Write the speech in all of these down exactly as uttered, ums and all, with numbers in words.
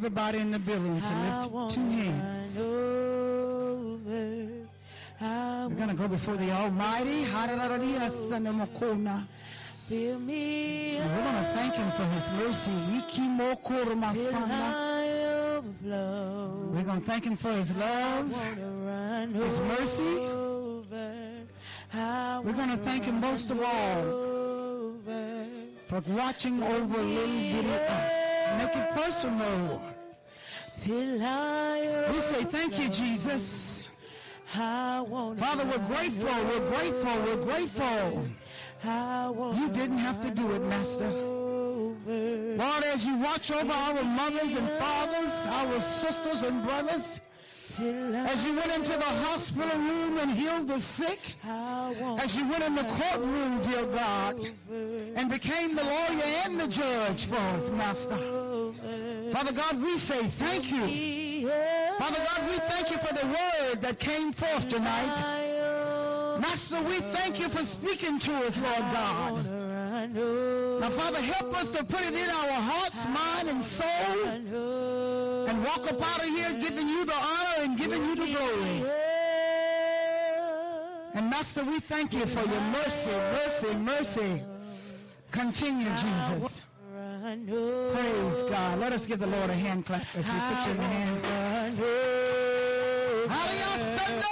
everybody in the building to lift two hands. We're going to go before the Almighty. Fill me and we're going to thank Him for His mercy. We're going to thank Him for His love, His mercy. We're going to thank Him most of all for watching over little bitty us. Make it personal. We say thank you, Jesus. Father, we're grateful, we're grateful, we're grateful. You didn't have to do it, Master. Lord, as you watch over our mothers and fathers, our sisters and brothers, as you went into the hospital room and healed the sick, as you went in the courtroom, dear God, and became the lawyer and the judge for us, Master. Father God, we say thank you. Father God, we thank you for the word that came forth tonight. Master, we thank you for speaking to us, Lord God. Now, Father, help us to put it in our hearts, mind, and soul, and walk up out of here giving you the honor and giving you the glory. And Master, we thank you for your mercy, mercy, mercy. Continue, Jesus. Praise God. Let us give the Lord a hand clap as we put you in the hands. Hallelujah.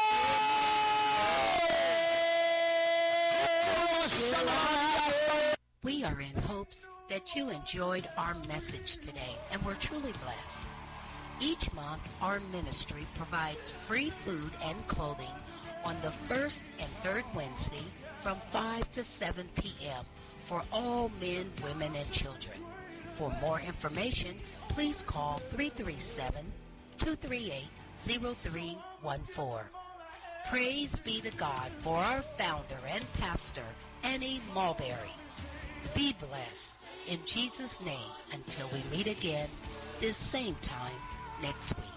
We are in hopes that you enjoyed our message today and were truly blessed. Each month, our ministry provides free food and clothing on the first and third Wednesday from five to seven p.m. for all men, women, and children. For more information, please call three three seven, two three eight, zero three one four. Praise be to God for our founder and pastor, Annie Mulberry. Be blessed in Jesus' name until we meet again this same time next week.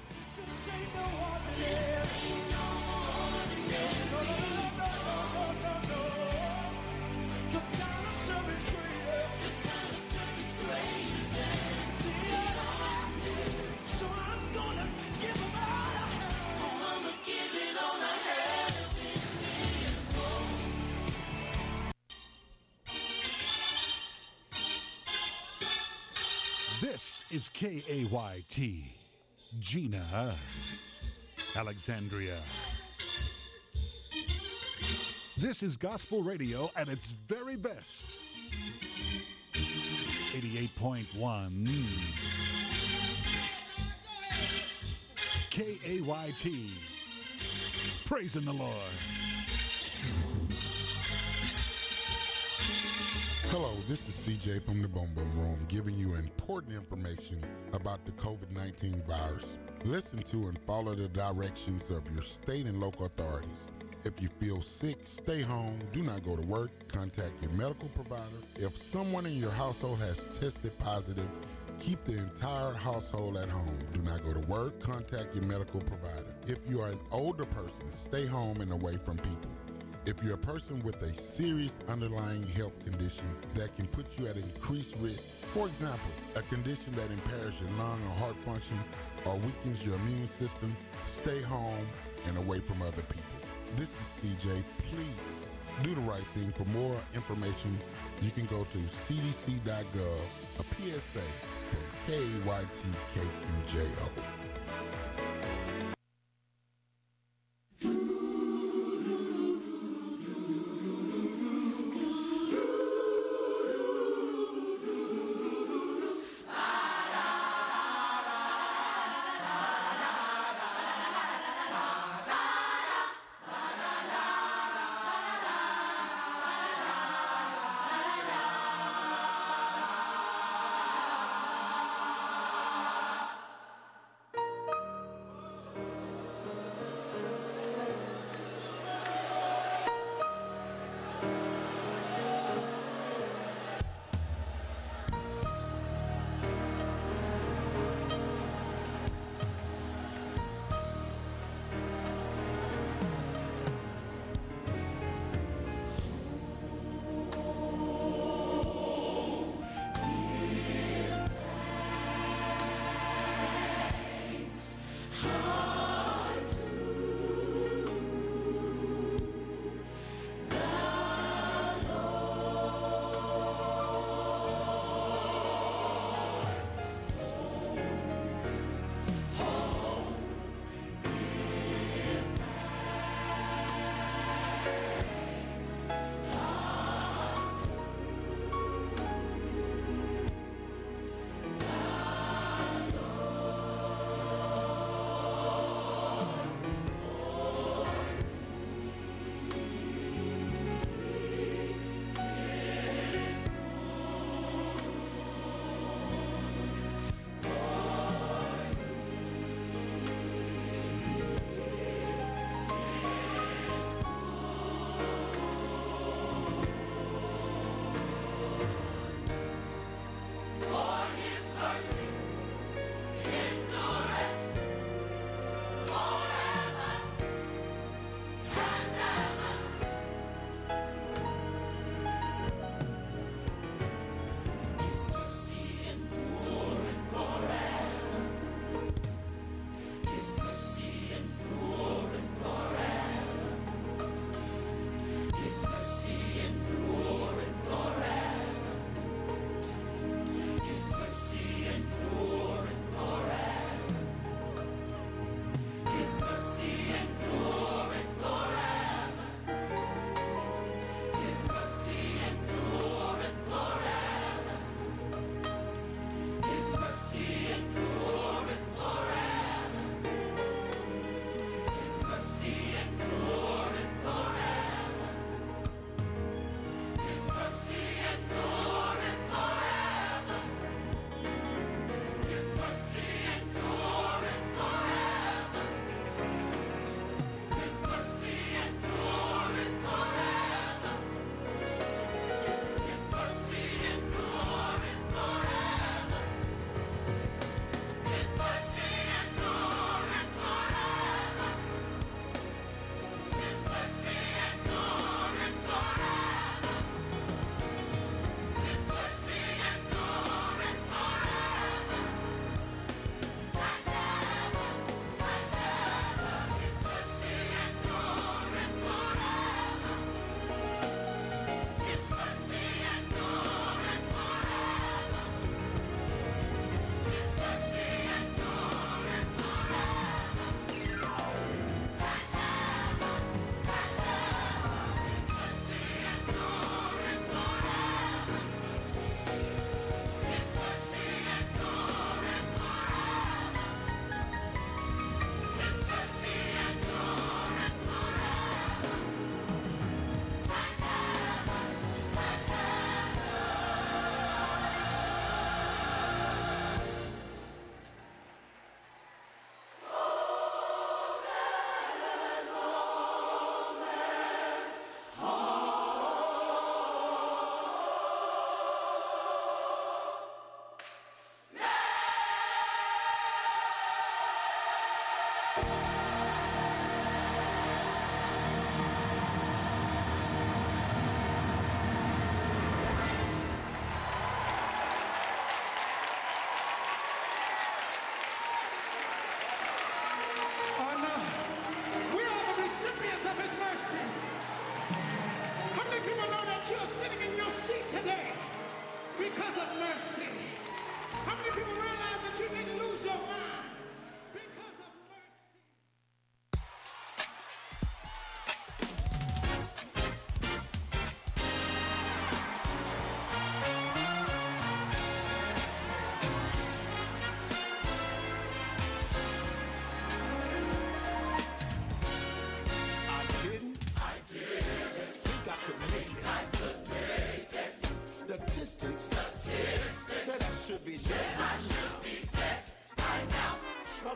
This is K A Y T, Gina, Alexandria. This is gospel radio at its very best. eighty-eight point one K A Y T, praising the Lord. Hello, this is C J from the Boom Boom Room giving you important information about the covid nineteen virus. Listen to and follow the directions of your state and local authorities. If you feel sick, stay home, do not go to work, contact your medical provider. If someone in your household has tested positive, keep the entire household at home. Do not go to work, contact your medical provider. If you are an older person, stay home and away from people. If you're a person with a serious underlying health condition that can put you at increased risk, for example, a condition that impairs your lung or heart function or weakens your immune system, stay home and away from other people. This is C J. Please do the right thing. For more information, you can go to c d c dot gov, a P S A from K A Y T K Q J O.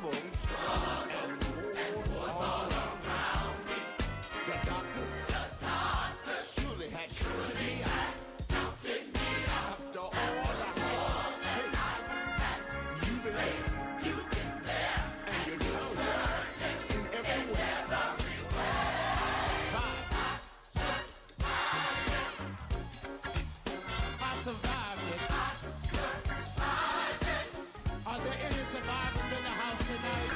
trouble and wars all around me. The doctors, surely had counted me out. After all the hard things you've been there, and you know in every way. I survived it. Are there any survivors in the house tonight?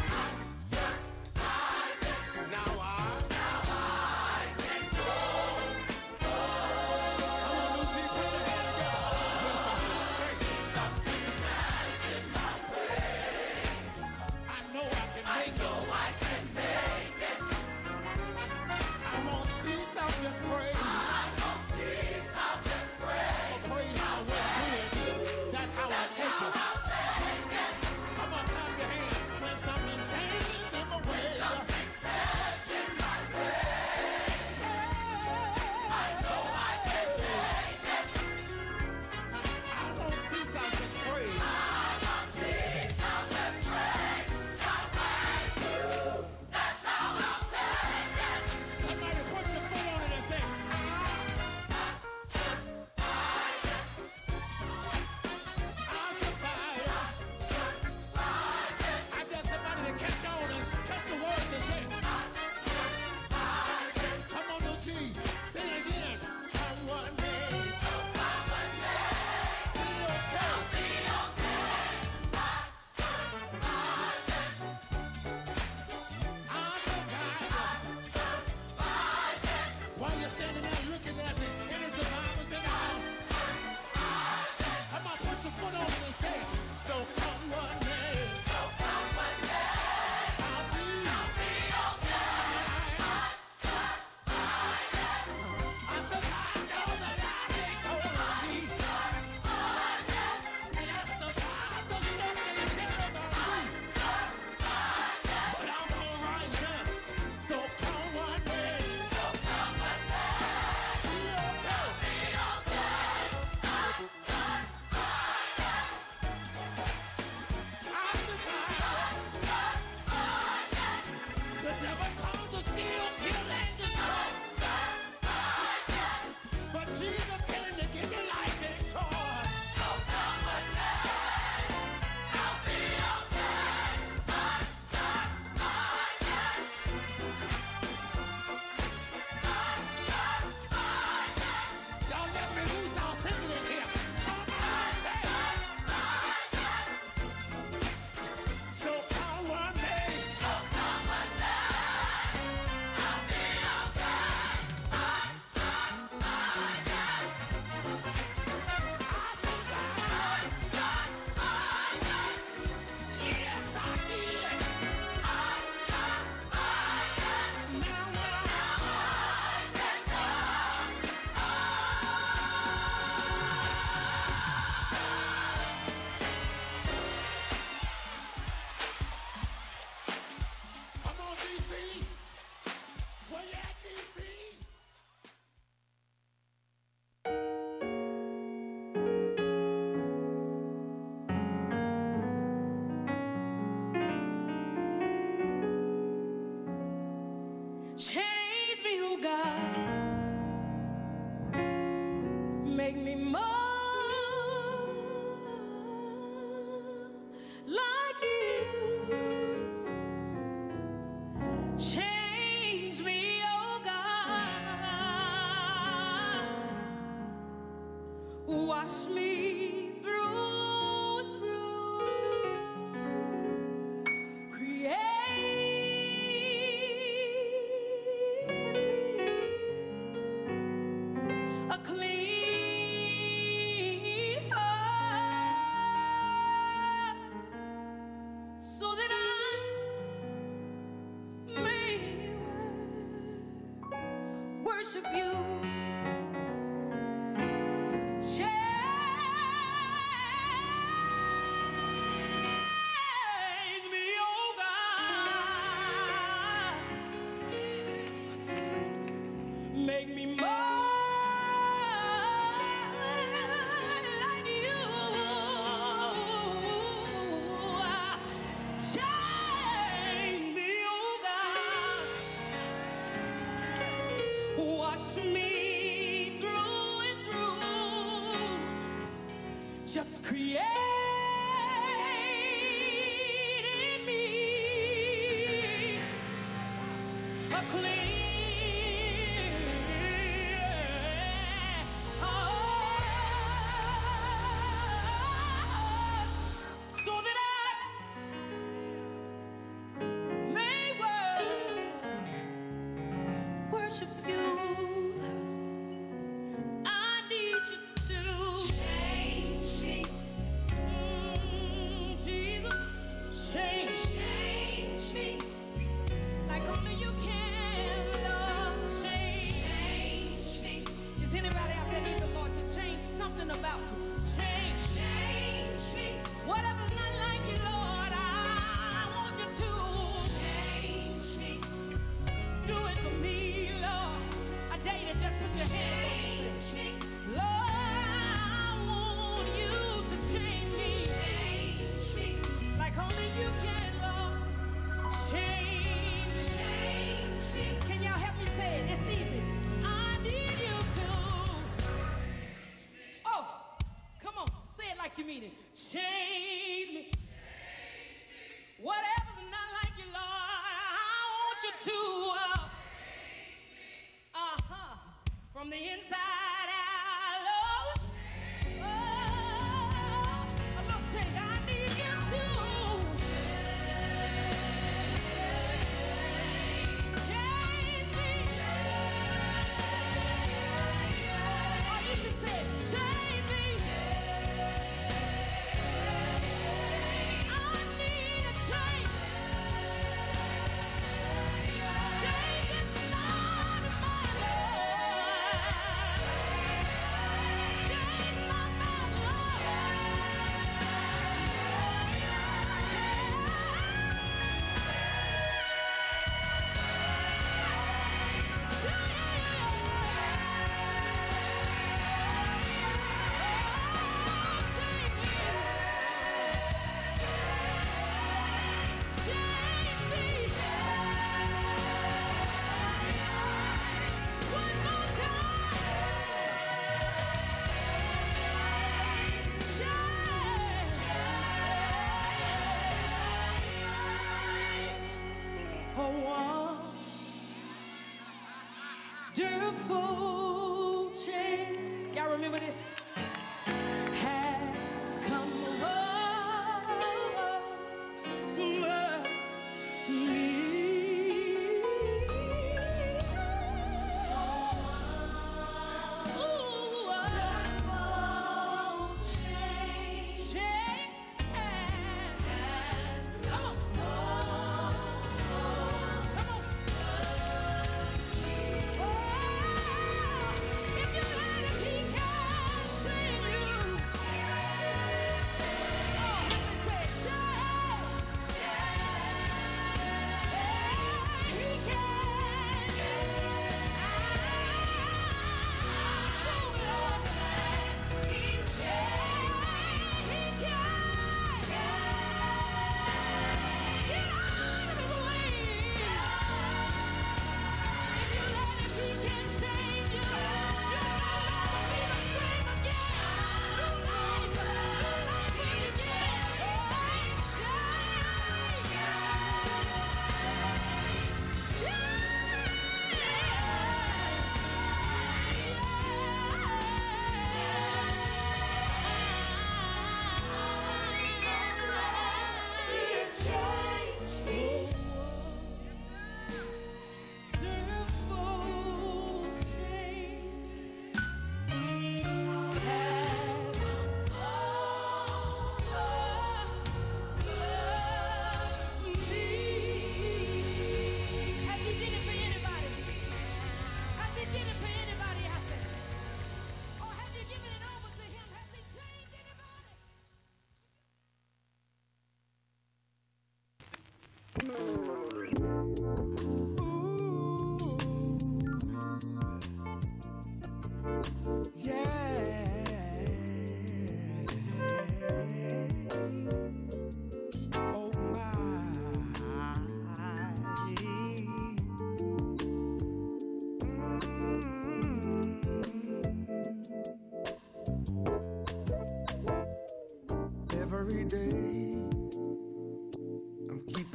Now I, now I can go. Come on, New G, put your hand together. Here's something straight. Something smashed in my way. I know I can make it. I know I can make it. I won't cease, I'll just praise. I won't cease, I'll just praise. Praise my way good. That's how I take it. Come on, clap your hands. When something stands in my way. Something stands in my way. I know I can make it. I won't cease, I'll just praise. I won't cease, I'll just praise. My way through. That's how I'll take it. Somebody put your foot on it and say, I survived. I dare somebody to catch on and catch the words and say, come on, no G, say it again. Come what may. Be okay. I survived. While you're standing there looking at me, any survivors in the house? Come on, put your foot on it and say, so come what may. So come what may. I'll be, I'll be okay. I survived all the lies they told me. And I survived the stuff they said about me. But I'm all right now. So come what may. So come what may. Be okay. Be okay. I survived. The devil comes to steal, kill, and destroy. But Jesus came to give me life and joy. So come what may. I'll be okay. Y'all let me loose, I'll sing it in here. Come on, say. So come what may. So come what may. I'll be okay. I survived. Yes, I did. Now I can come on, D C. Where you at, D C? Change me, oh God. Make me more like you. Change me, oh God. Wash me through and through. Create a clean heart so that I may worship you. Change me, oh God. Make me more like you. Change Create in me a clean heart, so that I may wor- worship you. I need you to change me. Mm, Jesus, change, change me. Like only you can, Lord, change, change me. Is anybody out there need the Lord to change something about you? Change, change me. Whatever's not like you, Lord, I want you to change me. Do it for me, Lord. I dare you to just put your hands on me. Lord, I want you to change me. Change me. Like only you can, Lord. Change, change me. Can y'all help me say it? It's easy. I need you to. Oh, come on. Say it like you mean it. Change me. Whatever's not like you, Lord, I want you to. Uh, uh-huh. From the inside out, Lord. Oh, a little change. I need you to. Change me. Or you can say, change me. I need a change. Change is not my Lord. Change my mouth, Lord. Wonderful change. Y'all remember this? Has come over me. Ooh, wonderful change has come over. Come on. If you let him, he can save you.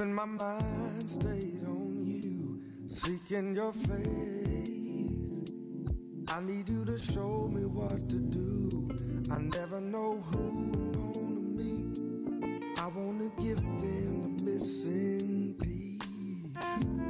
Keeping my mind stayed on you, seeking your face. I need you to show me what to do. I never know who known to me. I wanna give them the missing piece.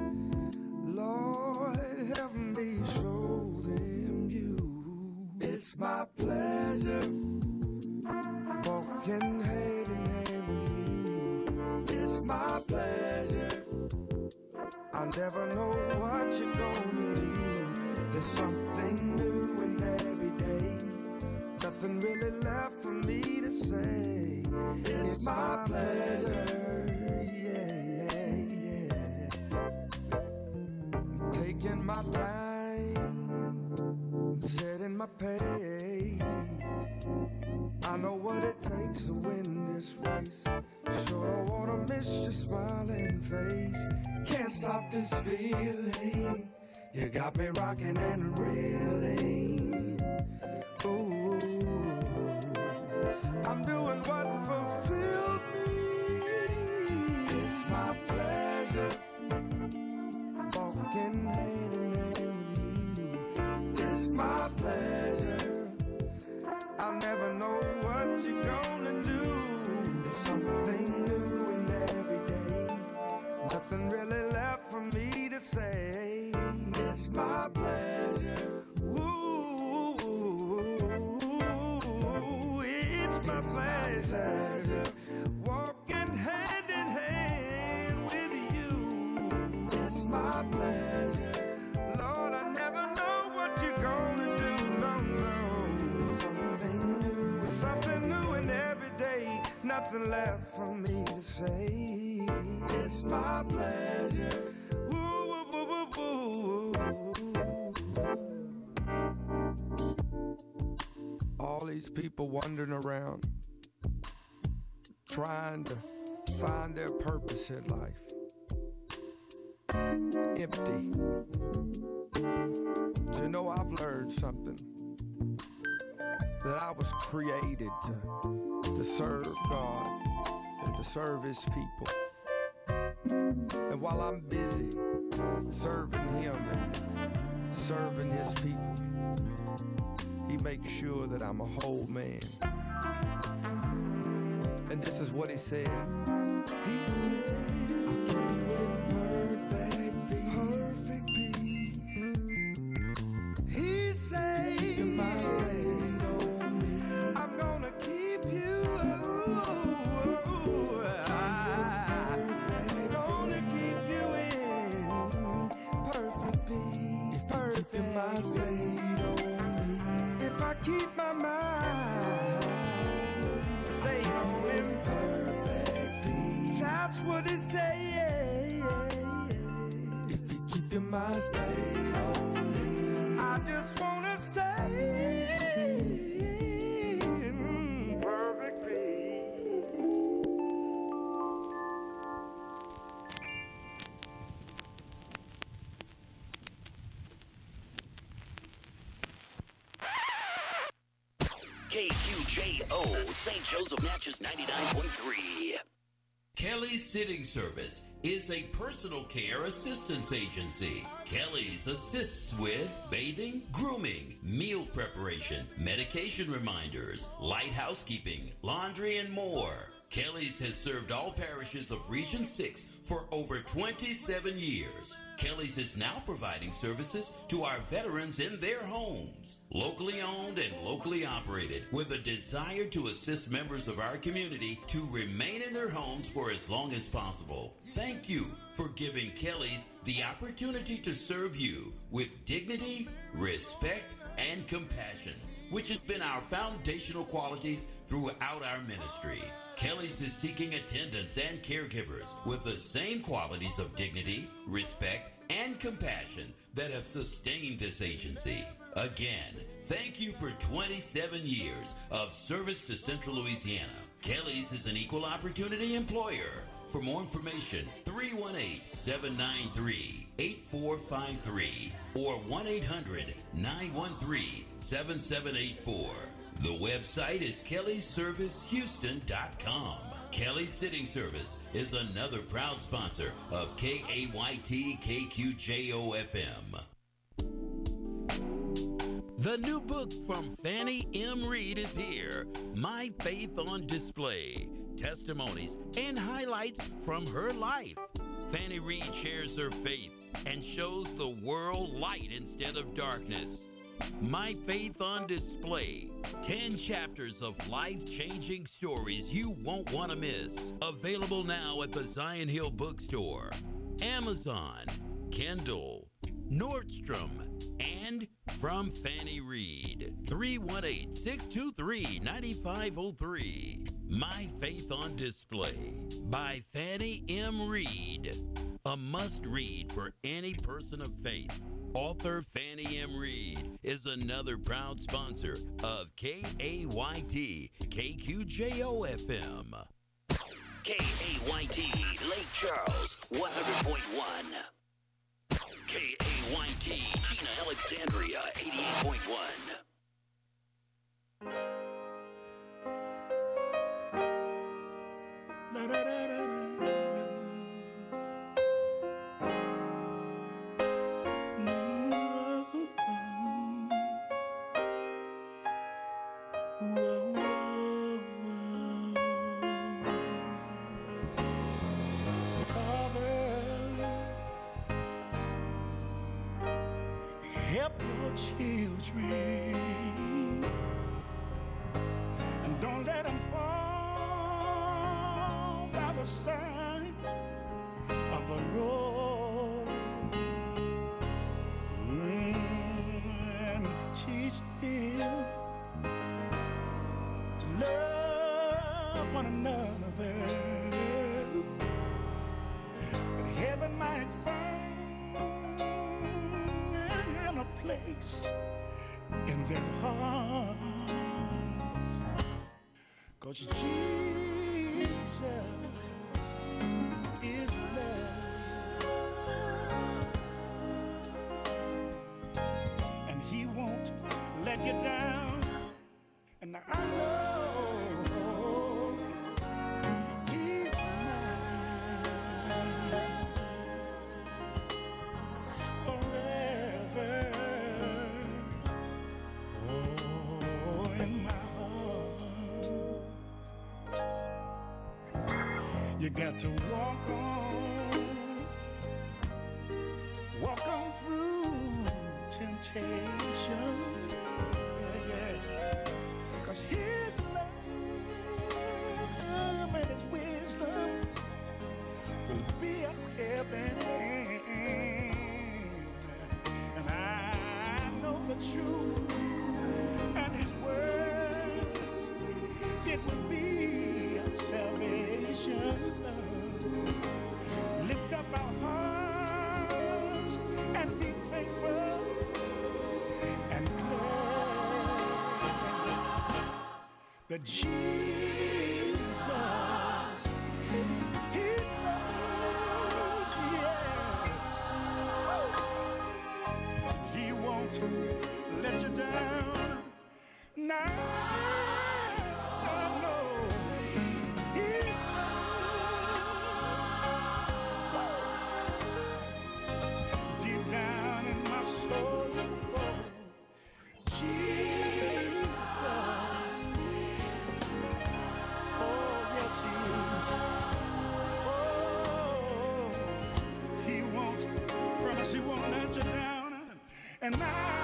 Lord, help me show them you. It's my pleasure walking hand in hand with you. It's my pleasure. I never know what you're gonna do. There's something new in every day. Nothing really left for me to say. It's, it's my pleasure. Yeah, yeah, yeah. I'm taking my time, setting my pace. I know what it takes to win this race. Sure don't wanna miss your smiling face. Can't stop this feeling. You got me rocking and reeling. Ooh, I'm doing what fulfills me. It's my pleasure walking hand in hand with you. It's my pleasure. I never know what you're gonna do. There's something new in every day. Nothing really left for me to say. It's my pleasure. Ooh, it's my pleasure. Walking hand in hand with you. It's my pleasure. Lord, I never know what you're gonna do. No, no. There's something new. There's something new in every day. Nothing left for me to say. It's my pleasure. Ooh, ooh, ooh, ooh, ooh. All these people wandering around, trying to find their purpose in life. Empty. But you know, I've learned something. That I was created to, to serve God and to serve His people. And while I'm busy serving Him and serving His people, He makes sure that I'm a whole man. And this is what He said. He said, I'll keep you in perfect peace. Perfect peace. He said, keep your mind stayed on me. I'm gonna keep you. I'm gonna keep you in perfect peace. Perfect mind stayed on me. If I keep my mind stayed on in perfect peace, that's what it says. If you keep your mind stayed on me, I just wanna stay in perfect peace. K Q J O, Saint Joseph Natchez ninety-nine point three. Kelly's Sitting Service is a personal care assistance agency. Kelly's assists with bathing, grooming, meal preparation, medication reminders, light housekeeping, laundry, and more. Kelly's has served all parishes of Region six for over twenty-seven years. Kelly's is now providing services to our veterans in their homes. Locally owned and locally operated, with a desire to assist members of our community to remain in their homes for as long as possible. Thank you for giving Kelly's the opportunity to serve you with dignity, respect, and compassion, which has been our foundational qualities throughout our ministry. Kelly's is seeking attendants and caregivers with the same qualities of dignity, respect, and compassion that have sustained this agency. Again, thank you for twenty-seven years of service to Central Louisiana. Kelly's is an equal opportunity employer. For more information, three one eight, seven nine three, eight four five three or one eight hundred, nine one three, seven seven eight four. The website is kellys service houston dot com. Kelly Sitting Service is another proud sponsor of K A Y T K Q J O F M. The new book from Fannie M. Reed is here, My Faith on Display, testimonies and highlights from her life. Fannie Reed shares her faith and shows the world light instead of darkness. My Faith on Display, ten chapters of life-changing stories you won't want to miss. Available now at the Zion Hill Bookstore, Amazon, Kindle, Nordstrom, and from Fannie Reed. three one eight, six two three, nine five zero three. My Faith on Display by Fannie M. Reed. A must-read for any person of faith. Author Fannie M. Reed is another proud sponsor of K A Y T K Q J O F M. K A Y T Lake Charles, one hundred point one. K A Y T Gina Alexandria, eighty-eight point one. La, da, da, da, da. Help your children and don't let them fall by the side of the road. Mm, and teach them to love one another, that heaven might find a place in their hearts, 'cause Jesus is love, and he won't let you down. And I know he's mine forever. Oh, in my heart, you got to walk on, walk on through temptation. Yeah, yeah. 'Cause his love and his wisdom will be a helping hand. And I know the truth and his words, it will be our salvation. Lift up our hearts and be thankful and glad that Jesus, his love, yes, he won't let you down. Now I know he knows deep down in my soul. Jesus, oh yes he is. Oh, he won't promise he won't let you down, and I.